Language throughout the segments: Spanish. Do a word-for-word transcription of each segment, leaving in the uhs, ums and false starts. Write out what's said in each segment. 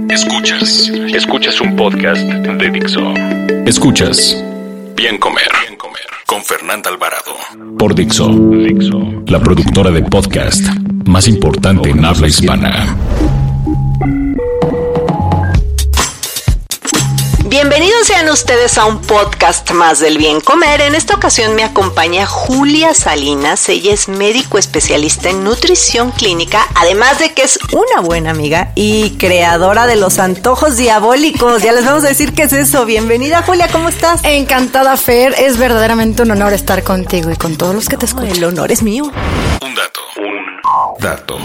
Escuchas, escuchas un podcast de Dixo. Escuchas Bien Comer, Bien Comer con Fernanda Alvarado por Dixo, Dixo, la productora de podcast más importante en habla hispana. Bienvenidos sean ustedes a un podcast más del Bien Comer. En esta ocasión me acompaña Julia Salinas. Ella es médico especialista en nutrición clínica, además de que es una buena amiga y creadora de los antojos diabólicos. Ya les vamos a decir qué es eso. Bienvenida, Julia, ¿cómo estás? Encantada, Fer. Es verdaderamente un honor estar contigo y con todos los que te escuchan. El honor es mío. Un dato, un dato.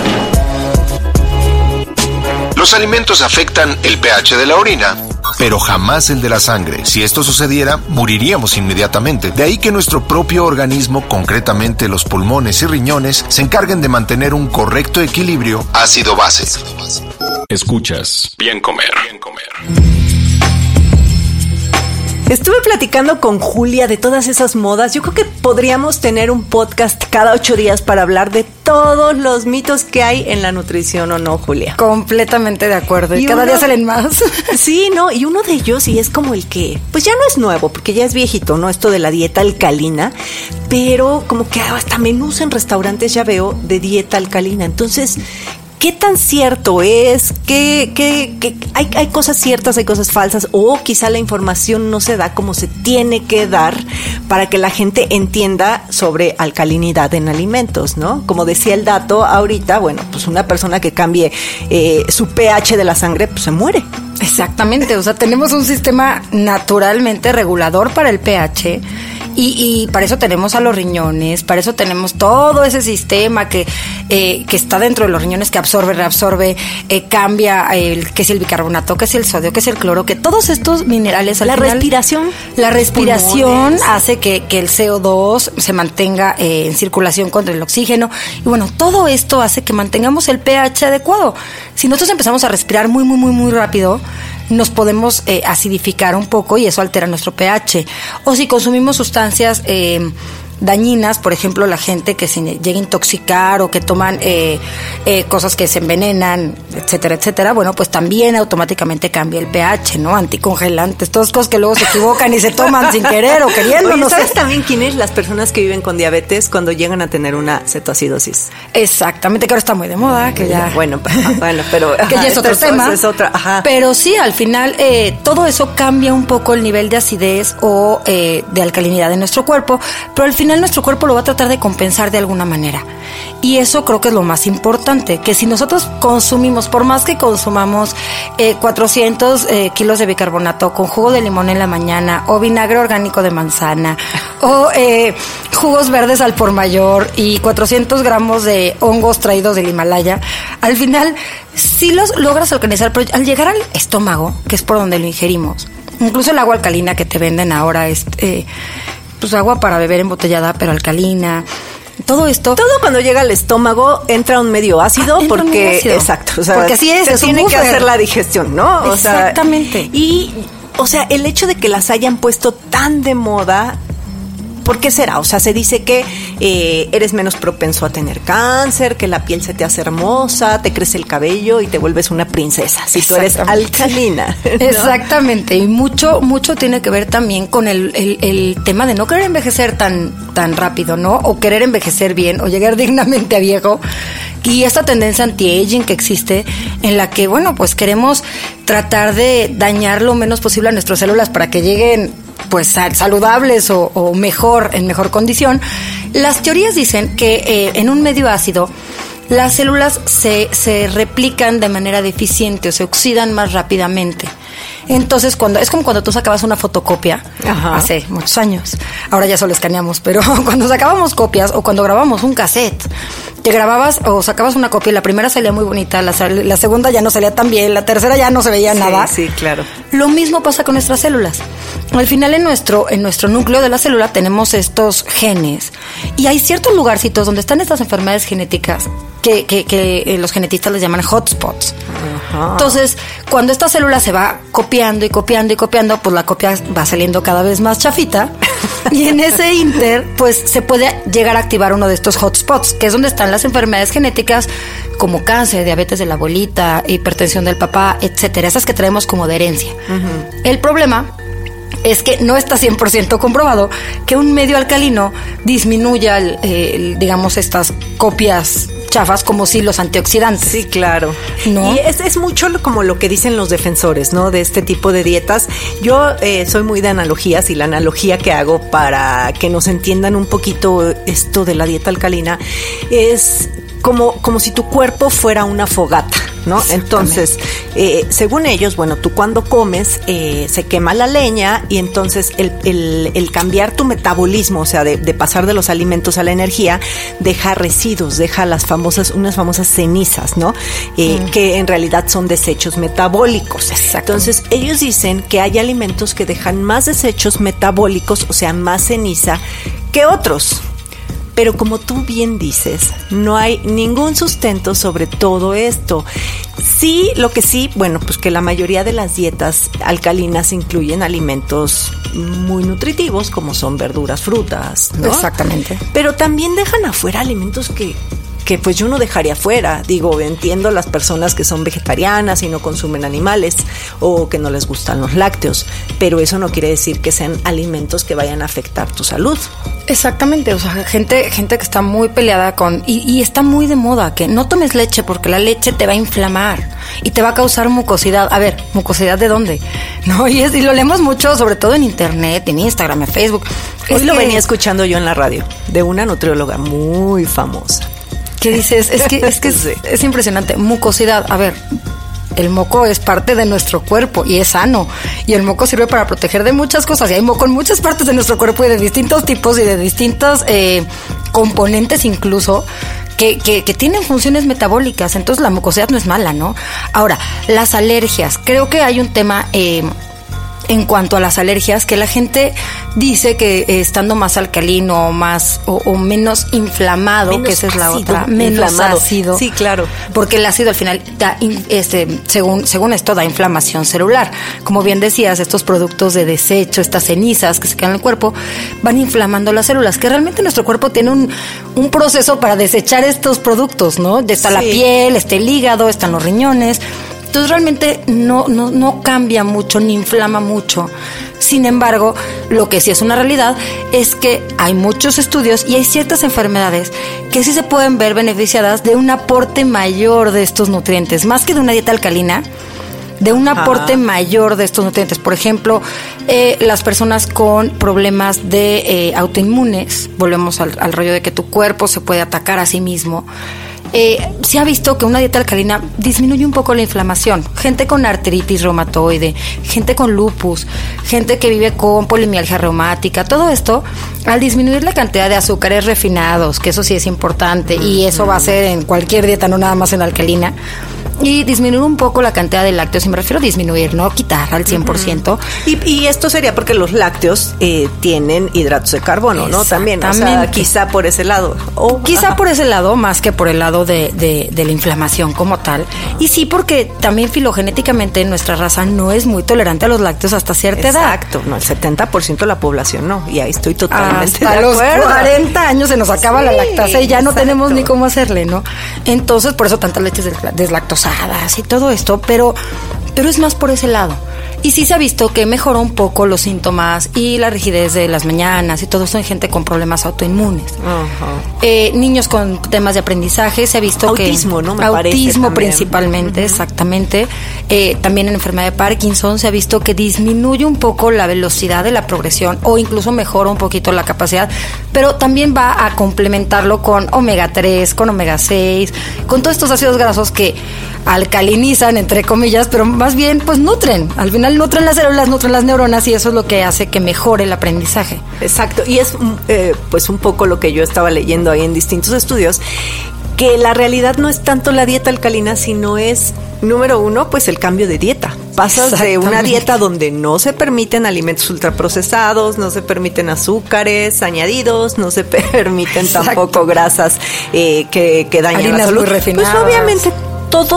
Los alimentos afectan el pH de la orina, pero jamás el de la sangre. Si esto sucediera, moriríamos inmediatamente. De ahí que nuestro propio organismo, concretamente los pulmones y riñones, se encarguen de mantener un correcto equilibrio ácido-base. Escuchas Bien Comer, Bien Comer. Estuve platicando con Julia de todas esas modas. Yo creo que podríamos tener un podcast cada ocho días para hablar de todos los mitos que hay en la nutrición, ¿o no, Julia? Completamente de acuerdo. Y, y cada uno, día salen más. Sí, no, y uno de ellos, y es como el que, pues ya no es nuevo, porque ya es viejito, ¿no? Esto de la dieta alcalina, pero como que hasta menús en restaurantes ya veo de dieta alcalina. Entonces, ¿qué tan cierto es? ¿Qué, qué, qué? Hay, hay cosas ciertas, hay cosas falsas, o quizá la información no se da como se tiene que dar para que la gente entienda sobre alcalinidad en alimentos, ¿no? Como decía el dato ahorita, bueno, pues una persona que cambie eh, su pH de la sangre, pues se muere. Exactamente, o sea, tenemos un sistema naturalmente regulador para el pH. Y, y para eso tenemos a los riñones, para eso tenemos todo ese sistema que, eh, que está dentro de los riñones, que absorbe, reabsorbe, eh, cambia, el, que es el bicarbonato, que es el sodio, que es el cloro, que todos estos minerales... Al la final, respiración. La respiración pulmones. Hace que, que el C O dos se mantenga eh, en circulación contra el oxígeno. Y bueno, todo esto hace que mantengamos el pH adecuado. Si nosotros empezamos a respirar muy, muy, muy, muy rápido, nos podemos eh, acidificar un poco y eso altera nuestro pH. O si consumimos sustancias eh, dañinas, por ejemplo, la gente que se llega a intoxicar o que toman eh, eh, cosas que se envenenan, etcétera, etcétera, bueno, pues también automáticamente cambia el pH, ¿no? Anticongelantes, todas cosas que luego se equivocan y se toman sin querer o queriendo. Oye, no ¿sabes sé? también quiénes? Las personas que viven con diabetes cuando llegan a tener una cetoacidosis. Exactamente, que ahora está muy de moda, que ya... Bueno, bueno, pero... que ya es otro tema. Es otra, ajá. Pero sí, al final, eh, todo eso cambia un poco el nivel de acidez o eh, de alcalinidad de nuestro cuerpo, pero al final nuestro cuerpo lo va a tratar de compensar de alguna manera. Y eso creo que es lo más importante, que si nosotros consumimos, por más que consumamos eh, cuatrocientos eh, kilos de bicarbonato con jugo de limón en la mañana, o vinagre orgánico de manzana, o eh, jugos verdes al por mayor y cuatrocientos gramos de hongos traídos del Himalaya, al final sí los logras organizar, pero al llegar al estómago, que es por donde lo ingerimos, incluso el agua alcalina que te venden ahora es... Eh, pues agua para beber embotellada, pero alcalina, todo esto. Todo cuando llega al estómago entra a un medio ácido, ah, porque medio ácido. Exacto, o sea, porque así es, se es tiene que hacer la digestión, ¿no? Exactamente. O sea, y, o sea, el hecho de que las hayan puesto tan de moda, ¿por qué será? O sea, se dice que eh, eres menos propenso a tener cáncer, que la piel se te hace hermosa, te crece el cabello y te vuelves una princesa si tú eres alcalina, ¿no? Exactamente, y mucho mucho tiene que ver también con el, el, el tema de no querer envejecer tan, tan rápido, ¿no? O querer envejecer bien, o llegar dignamente a viejo. Y esta tendencia anti-aging que existe, en la que, bueno, pues queremos tratar de dañar lo menos posible a nuestras células para que lleguen pues saludables o, o mejor, en mejor condición. Las teorías dicen que eh, en un medio ácido las células se, se replican de manera deficiente o se oxidan más rápidamente. Entonces, cuando es como cuando tú sacabas una fotocopia, ajá, hace muchos años. Ahora ya solo escaneamos, pero cuando sacábamos copias o cuando grabábamos un cassette, te grababas o sacabas una copia y la primera salía muy bonita, la, la segunda ya no salía tan bien, la tercera ya no se veía sí, nada. Sí, claro. Lo mismo pasa con nuestras células. Al final en nuestro, en nuestro núcleo de la célula tenemos estos genes y hay ciertos lugarcitos donde están estas enfermedades genéticas que, que, que los genetistas les llaman hotspots. Ajá. Entonces, cuando esta célula se va copiando y copiando y copiando, pues la copia va saliendo cada vez más chafita Y en ese inter, pues se puede llegar a activar uno de estos hotspots, que es donde están las enfermedades genéticas como cáncer, diabetes de la abuelita, hipertensión del papá, etcétera, esas que traemos como de herencia. Uh-huh. El problema es que no está cien por ciento comprobado que un medio alcalino disminuya, el, el, digamos, estas copias chafas como si los antioxidantes. Sí, claro. ¿No? Y es, es mucho como lo que dicen los defensores, ¿no? De este tipo de dietas. Yo eh, soy muy de analogías y la analogía que hago para que nos entiendan un poquito esto de la dieta alcalina es como, como si tu cuerpo fuera una fogata, ¿no? Entonces, eh, según ellos, bueno, tú cuando comes eh, se quema la leña y entonces el, el, el cambiar tu metabolismo, o sea, de, de pasar de los alimentos a la energía, deja residuos, deja las famosas, unas famosas cenizas, ¿no? Eh, mm. Que en realidad son desechos metabólicos. Exacto. Entonces, ellos dicen que hay alimentos que dejan más desechos metabólicos, o sea, más ceniza que otros. Pero como tú bien dices, no hay ningún sustento sobre todo esto. Sí, lo que sí, bueno, pues que la mayoría de las dietas alcalinas incluyen alimentos muy nutritivos, como son verduras, frutas, ¿no? Exactamente. Pero también dejan afuera alimentos que... que pues yo no dejaría fuera. Digo, entiendo las personas que son vegetarianas y no consumen animales o que no les gustan los lácteos, pero eso no quiere decir que sean alimentos que vayan a afectar tu salud. Exactamente, o sea, gente, gente que está muy peleada con, y, y está muy de moda, que no tomes leche porque la leche te va a inflamar y te va a causar mucosidad. A ver, ¿mucosidad de dónde? No, y, es, y lo leemos mucho, sobre todo en internet, en Instagram, en Facebook. Hoy es lo que, venía escuchando yo en la radio, de una nutrióloga muy famosa. ¿Qué dices? Es que, es, que es, es impresionante. Mucosidad, a ver, el moco es parte de nuestro cuerpo y es sano. Y el moco sirve para proteger de muchas cosas. Y hay moco en muchas partes de nuestro cuerpo y de distintos tipos y de distintos eh, componentes incluso que, que, que tienen funciones metabólicas. Entonces la mucosidad no es mala, ¿no? Ahora, las alergias. Creo que hay un tema... Eh, en cuanto a las alergias, que la gente dice que eh, estando más alcalino más o, o menos inflamado, menos que esa es la ácido, otra, menos inflamado. ácido. Sí, claro. Porque el ácido al final da, este, según, según esto, da inflamación celular. Como bien decías, estos productos de desecho, estas cenizas que se quedan en el cuerpo, van inflamando las células, que realmente nuestro cuerpo tiene un, un proceso para desechar estos productos, ¿no? Está sí. la piel, está el hígado, están los riñones. Entonces realmente no, no, no cambia mucho ni inflama mucho. Sin embargo, lo que sí es una realidad es que hay muchos estudios y hay ciertas enfermedades que sí se pueden ver beneficiadas de un aporte mayor de estos nutrientes, más que de una dieta alcalina, de un aporte Ajá. mayor de estos nutrientes. Por ejemplo, eh, las personas con problemas de eh, autoinmunes, volvemos al, al rollo de que tu cuerpo se puede atacar a sí mismo. Eh, se ha visto que una dieta alcalina disminuye un poco la inflamación. Gente con artritis reumatoide, gente con lupus, gente que vive con polimialgia reumática, todo esto, al disminuir la cantidad de azúcares refinados, que eso sí es importante, mm-hmm. y eso va a ser en cualquier dieta, no nada más en alcalina, y disminuir un poco la cantidad de lácteos, y me refiero a disminuir, no quitar al cien por ciento. Uh-huh. Y, y esto sería porque los lácteos eh, tienen hidratos de carbono, ¿no? También, o sea, quizá por ese lado. Oh, quizá ajá. por ese lado, más que por el lado de, de, de la inflamación como tal. Y sí, porque también filogenéticamente nuestra raza no es muy tolerante a los lácteos hasta cierta Exacto. edad. Exacto, no, el setenta por ciento de la población no, y ahí estoy totalmente hasta de los acuerdo. cuarenta años se nos acaba sí, la lactasa y ya no exacto. tenemos ni cómo hacerle, ¿no? Entonces, por eso tantas leches deslactosadas y todo esto, pero, pero es más por ese lado. Y sí se ha visto que mejoró un poco los síntomas y la rigidez de las mañanas y todo esto en gente con problemas autoinmunes. Uh-huh. Eh, niños con temas de aprendizaje, se ha visto autismo, que... Autismo, ¿no? Me autismo parece principalmente, uh-huh. exactamente. Eh, también en enfermedad de Parkinson se ha visto que disminuye un poco la velocidad de la progresión o incluso mejora un poquito la capacidad, pero también va a complementarlo con omega tres, con omega seis, con todos estos ácidos grasos que alcalinizan, entre comillas, pero más bien pues nutren. Al final nutren las células, nutren las neuronas y eso es lo que hace que mejore el aprendizaje. Exacto, y es eh, pues un poco lo que yo estaba leyendo ahí en distintos estudios, que la realidad no es tanto la dieta alcalina, sino es, número uno, pues el cambio de dieta. Pasas de una dieta donde no se permiten alimentos ultraprocesados, no se permiten azúcares añadidos, no se permiten Exacto. tampoco grasas eh, que, que dañan harinas la salud. muy refinadas. Pues obviamente todos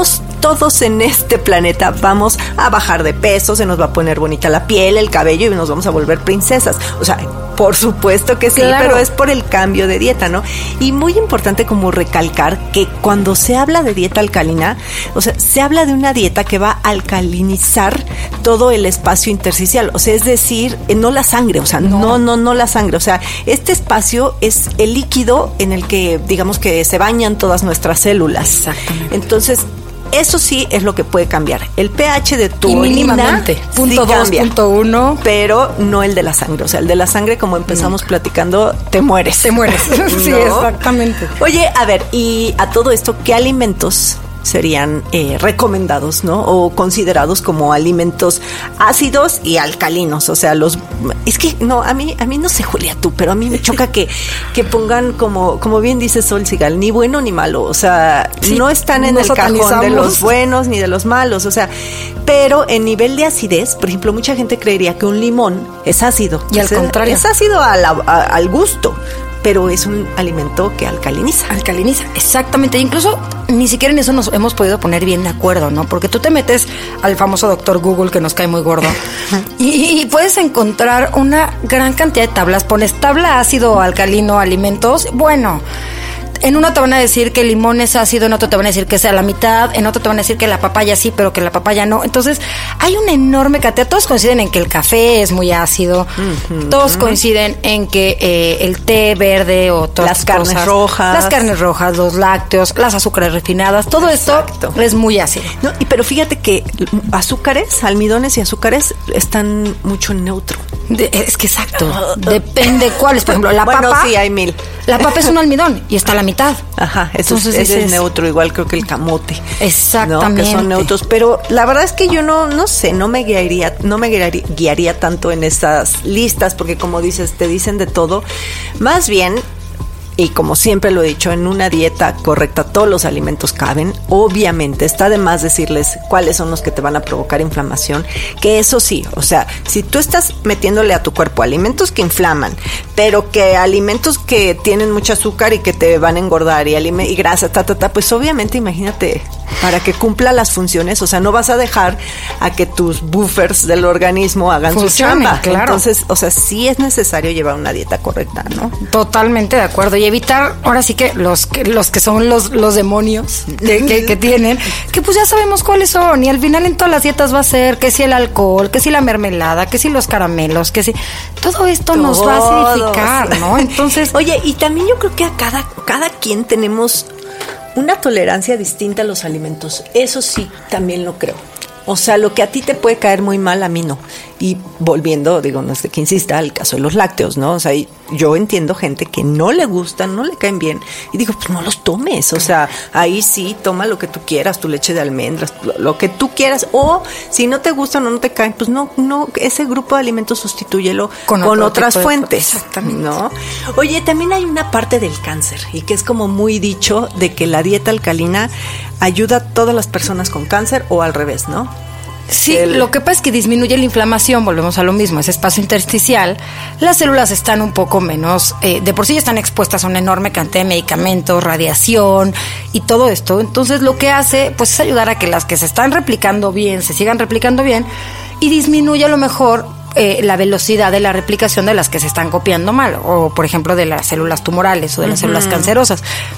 todos en este planeta vamos a bajar de peso, se nos va a poner bonita la piel, el cabello y nos vamos a volver princesas. O sea, por supuesto que sí, claro. Pero es por el cambio de dieta, ¿no? Y muy importante como recalcar que cuando se habla de dieta alcalina, o sea, se habla de una dieta que va a alcalinizar todo el espacio intersticial, o sea, es decir, no la sangre, o sea, no, no, no, no la sangre, o sea, este espacio es el líquido en el que, digamos que se bañan todas nuestras células. Exactamente. Entonces, eso sí es lo que puede cambiar. El pH de tu y orina mínimamente, punto sí dos, punto uno. Pero no el de la sangre. O sea, el de la sangre, como empezamos mm. platicando, te mueres. Te mueres. Sí, ¿no? Exactamente. Oye, a ver, y a todo esto, ¿qué alimentos serían eh, recomendados, ¿no? O considerados como alimentos ácidos y alcalinos? O sea, los... Es que, no, a mí, a mí no sé, Julia, tú, pero a mí me choca que, que pongan como, como bien dice Sol Sigal, ni bueno ni malo. O sea, sí, no están en el cajón de los buenos ni de los malos. O sea, pero en nivel de acidez, por ejemplo, mucha gente creería que un limón es ácido. Y al es, contrario. Es ácido a la, a, al gusto, pero es un alimento que alcaliniza. Alcaliniza, exactamente. Incluso ni siquiera en eso nos hemos podido poner bien de acuerdo, ¿no? Porque tú te metes al famoso doctor Google, que nos cae muy gordo, y, y puedes encontrar una gran cantidad de tablas. Pones tabla ácido, alcalino, alimentos. Bueno, en uno te van a decir que el limón es ácido, en otro te van a decir que sea la mitad, en otro te van a decir que la papaya sí, pero que la papaya no. Entonces, hay una enorme cantidad. Todos coinciden en que el café es muy ácido. Uh-huh. Todos coinciden en que eh, el té verde o todas las carnes cosas, rojas. Las carnes rojas, los lácteos, las azúcares refinadas, todo Exacto. esto es muy ácido. No, y pero fíjate que azúcares, almidones y azúcares están mucho en neutro. De, es que exacto. Depende cuáles. Por ejemplo, la bueno, papa. sí, hay mil. La papa es un almidón y está a la mitad. Ajá, eso Entonces, es, ese es neutro, igual creo que el camote. Exactamente. ¿no? Que son neutros, pero la verdad es que yo no, no sé, no me guiaría, no me guiaría, guiaría tanto en esas listas, porque como dices, te dicen de todo. Más bien, y como siempre lo he dicho, en una dieta correcta todos los alimentos caben. Obviamente está de más decirles cuáles son los que te van a provocar inflamación, que eso sí, o sea, si tú estás metiéndole a tu cuerpo alimentos que inflaman, pero que alimentos que tienen mucho azúcar y que te van a engordar y, alime- y grasa, ta, ta, ta, pues obviamente imagínate, para que cumpla las funciones, o sea, no vas a dejar a que tus buffers del organismo hagan Funcione, su chamba. Claro. Entonces, o sea, sí es necesario llevar una dieta correcta, ¿no? Totalmente de acuerdo. Y evitar, ahora sí que los que, los que son los, los demonios que, que, que tienen, que pues ya sabemos cuáles son. Y al final en todas las dietas va a ser que si el alcohol, que si la mermelada, que si los caramelos, que si... Todo esto Todos. nos va a acidificar, ¿no? Entonces... Oye, y también yo creo que a cada, cada quien tenemos una tolerancia distinta a los alimentos. Eso sí, también lo creo. O sea, lo que a ti te puede caer muy mal, a mí no. Y volviendo, digo, no sé que insista, al caso de los lácteos, ¿no? O sea, yo entiendo gente que no le gustan, no le caen bien. Y digo, pues no los tomes. O sea, ahí sí, toma lo que tú quieras, tu leche de almendras, lo, lo que tú quieras. O si no te gustan o no te caen, pues no, no, ese grupo de alimentos sustitúyelo con, con otras fuentes. Exactamente. ¿No? Oye, también hay una parte del cáncer, y que es como muy dicho, de que la dieta alcalina ayuda a todas las personas con cáncer o al revés, ¿no? Sí, el... lo que pasa es que disminuye la inflamación, volvemos a lo mismo, ese espacio intersticial, las células están un poco menos, eh, de por sí ya están expuestas a una enorme cantidad de medicamentos, radiación y todo esto, entonces lo que hace pues es ayudar a que las que se están replicando bien, se sigan replicando bien y disminuye a lo mejor eh, la velocidad de la replicación de las que se están copiando mal, o por ejemplo de las células tumorales o de las uh-huh. células cancerosas.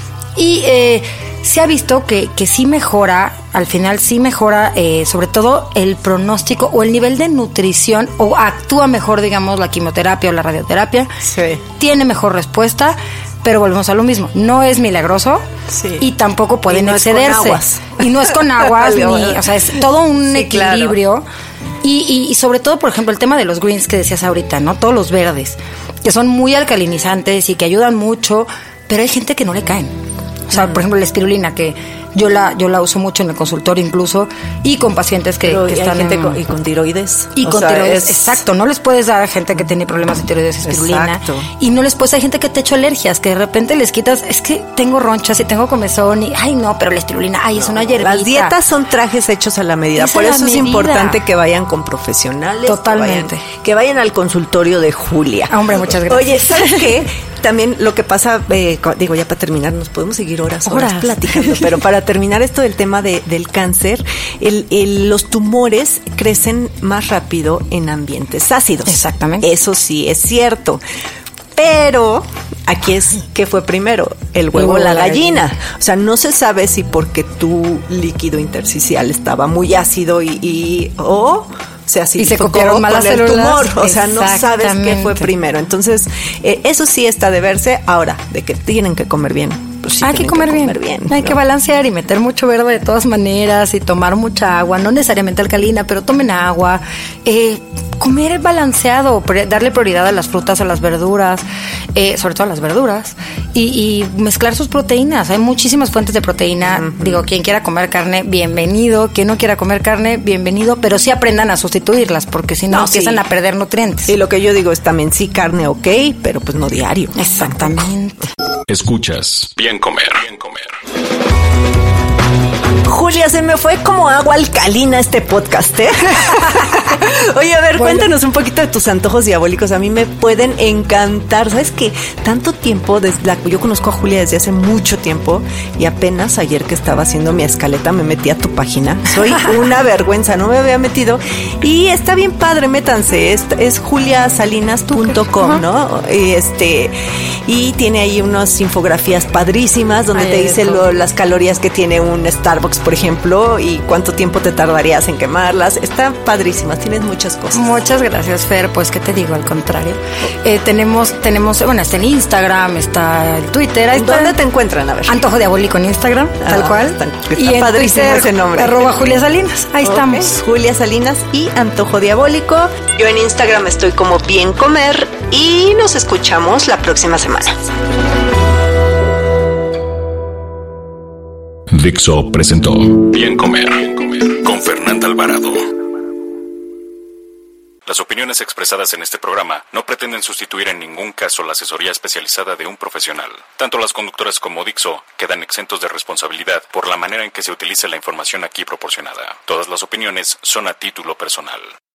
Y eh, se ha visto que, que sí mejora, al final sí mejora eh, sobre todo el pronóstico o el nivel de nutrición, o actúa mejor, digamos, la quimioterapia o la radioterapia. Sí. Tiene mejor respuesta, pero volvemos a lo mismo. No es milagroso sí. y tampoco pueden y no excederse. Es con aguas. Y no es con aguas, ni, o sea, es todo un sí, equilibrio. Claro. Y, y, y sobre todo, por ejemplo, el tema de los greens que decías ahorita, ¿no? Todos los verdes, que son muy alcalinizantes y que ayudan mucho, pero hay gente que no le caen. O sea, por ejemplo, la espirulina, que yo la yo la uso mucho en el consultorio incluso, y con pacientes que, que están gente en, con, y con tiroides. Y o con sea, tiroides, es... exacto. No les puedes dar a gente que tiene problemas de tiroides espirulina. Exacto. Y no les puedes, hay gente que te ha hecho alergias, que de repente les quitas, es que tengo ronchas y tengo comezón y, ay no, pero la espirulina, ay, es no, una hierbita. Las dietas son trajes hechos a la medida. Es Por eso medida. Es importante que vayan con profesionales. Totalmente. Que vayan, que vayan al consultorio de Julia. Hombre, muchas gracias. Oye, ¿sabes qué? también lo que pasa, eh, digo, ya para terminar, nos podemos seguir horas, horas, Horas. platicando, pero para terminar esto del tema de, del cáncer, el, el, los tumores crecen más rápido en ambientes ácidos. Exactamente. Eso sí es cierto. Pero aquí es ¿qué fue primero? ¿El huevo o la gallina? O sea, no se sabe si porque tu líquido intersticial estaba muy ácido y, y o se Y se copiaron mal las el células. tumor. O sea, no sabes qué fue primero. Entonces, eh, eso sí está de verse. Ahora, de que tienen que comer bien. Pues sí, hay que comer, que comer bien, bien hay ¿no? que balancear y meter mucho verde de todas maneras y tomar mucha agua, no necesariamente alcalina, pero tomen agua, eh, comer balanceado, darle prioridad a las frutas, a las verduras, eh, sobre todo a las verduras, y, y mezclar sus proteínas. Hay muchísimas fuentes de proteína. Uh-huh. Digo, quien quiera comer carne, bienvenido. Quien no quiera comer carne, bienvenido, pero sí aprendan a sustituirlas, porque si no, no empiezan sí. a perder nutrientes. Y lo que yo digo es también sí carne, ok, pero pues no diario. Exactamente. Escuchas Bien Comer. Bien Comer. Julia, se me fue como agua alcalina este podcast, ¿eh? Oye, a ver, bueno. Cuéntanos un poquito de tus antojos diabólicos. A mí me pueden encantar. ¿Sabes qué? Tanto tiempo, desde la, yo conozco a Julia desde hace mucho tiempo y apenas ayer que estaba haciendo mi escaleta me metí a tu página. Soy una vergüenza, no me había metido. Y está bien padre, métanse. Es, es julia salinas punto com, ¿no? Y, este, y tiene ahí unas infografías padrísimas donde Ay, te dice lo, las calorías que tiene un Starbucks, por ejemplo, y cuánto tiempo te tardarías en quemarlas. Está padrísimas, tienes muchas cosas. Muchas gracias, Fer. Pues, ¿qué te digo? Al contrario. Eh, tenemos, tenemos, bueno, está en Instagram, está el Twitter. Ahí ¿Dónde está, te encuentran? A ver. Antojo Diabólico en Instagram, ah, tal cual. Está, está y en Twitter, ese nombre. arroba Julia Salinas. Ahí okay. estamos. Julia Salinas y Antojo Diabólico. Yo en Instagram estoy como Bien Comer y nos escuchamos la próxima semana. Dixo presentó Bien Comer, Bien Comer con Fernanda Alvarado. Las opiniones expresadas en este programa no pretenden sustituir en ningún caso la asesoría especializada de un profesional. Tanto las conductoras como Dixo quedan exentos de responsabilidad por la manera en que se utilice la información aquí proporcionada. Todas las opiniones son a título personal.